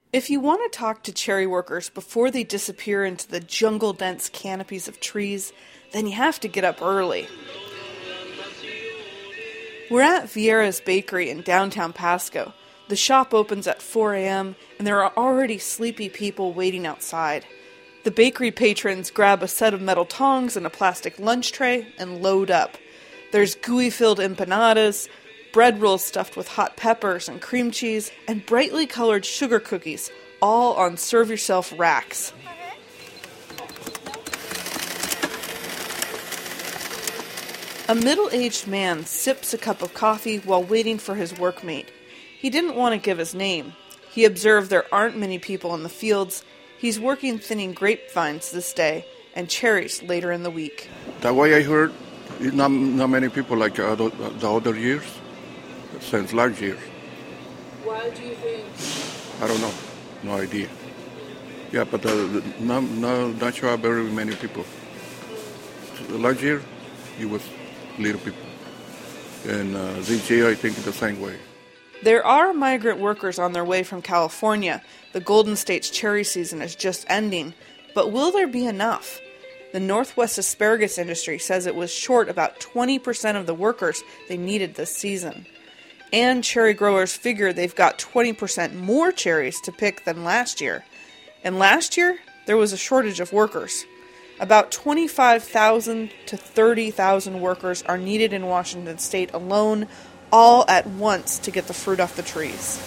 If you want to talk to cherry workers before they disappear into the jungle-dense canopies of trees, then you have to get up early. We're at Vieira's Bakery in downtown Pasco. The shop opens at 4 a.m., and there are already sleepy people waiting outside. The bakery patrons grab a set of metal tongs and a plastic lunch tray and load up. There's gooey-filled empanadas, bread rolls stuffed with hot peppers and cream cheese, and brightly colored sugar cookies, all on serve-yourself racks. A middle-aged man sips a cup of coffee while waiting for his workmate. He didn't want to give his name. He observed there aren't many people in the fields. He's working thinning grapevines this day and cherries later in the week. The way I heard, not many people like the other years, since last year. Why do you think? I don't know. No idea. Yeah, but not sure very many people. Last year, it was little people. And this year, I think the same way. There are migrant workers on their way from California. The Golden State's cherry season is just ending. But will there be enough? The Northwest asparagus industry says it was short about 20% of the workers they needed this season. And cherry growers figure they've got 20% more cherries to pick than last year. And last year, there was a shortage of workers. About 25,000 to 30,000 workers are needed in Washington state alone, all at once to get the fruit off the trees.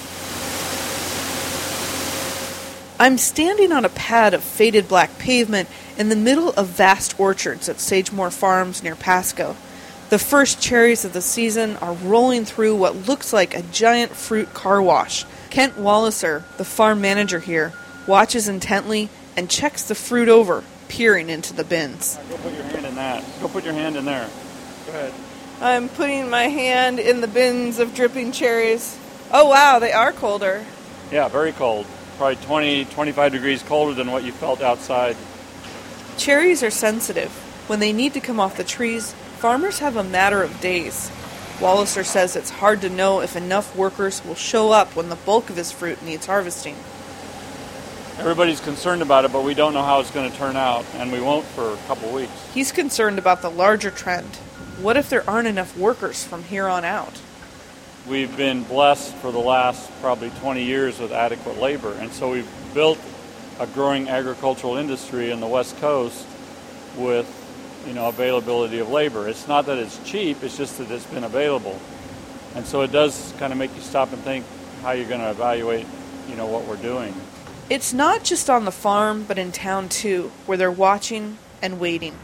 I'm standing on a pad of faded black pavement in the middle of vast orchards at Sagemore Farms near Pasco. The first cherries of the season are rolling through what looks like a giant fruit car wash. Kent Walliser, the farm manager here, watches intently and checks the fruit over, peering into the bins. Go put your hand in that. Go put your hand in there. Go ahead. I'm putting my hand in the bins of dripping cherries. Oh wow, they are colder. Yeah, very cold. Probably 20, 25 degrees colder than what you felt outside. Cherries are sensitive. When they need to come off the trees, farmers have a matter of days. Walliser says it's hard to know if enough workers will show up when the bulk of his fruit needs harvesting. Everybody's concerned about it, but we don't know how it's going to turn out, and we won't for a couple weeks. He's concerned about the larger trend. What if there aren't enough workers from here on out? We've been blessed for the last probably 20 years with adequate labor, and so we've built a growing agricultural industry in the West Coast with, availability of labor. It's not that it's cheap, it's just that it's been available. And so it does kind of make you stop and think how you're going to evaluate, what we're doing. It's not just on the farm, but in town too, where they're watching and waiting.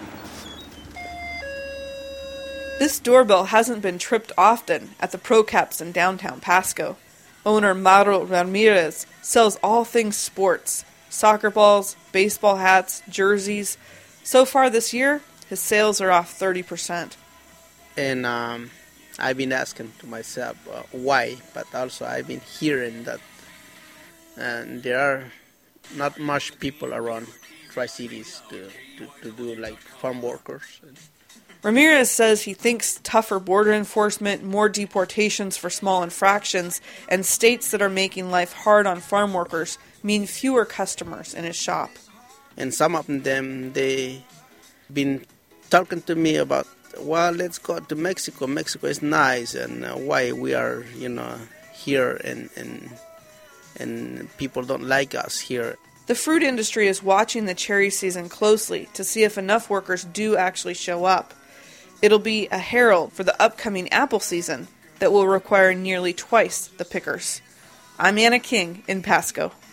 This doorbell hasn't been tripped often at the Procaps in downtown Pasco. Owner Mauro Ramirez sells all things sports, soccer balls, baseball hats, jerseys. So far this year, his sales are off 30%. And I've been asking to myself why, but also I've been hearing that there are not much people around Tri-Cities to do like farm workers. Ramirez says he thinks tougher border enforcement, more deportations for small infractions, and states that are making life hard on farm workers mean fewer customers in his shop. And some of them, they been talking to me about, well, let's go to Mexico. Mexico is nice, and why we are, here and people don't like us here. The fruit industry is watching the cherry season closely to see if enough workers do actually show up. It'll be a herald for the upcoming apple season that will require nearly twice the pickers. I'm Anna King in Pasco.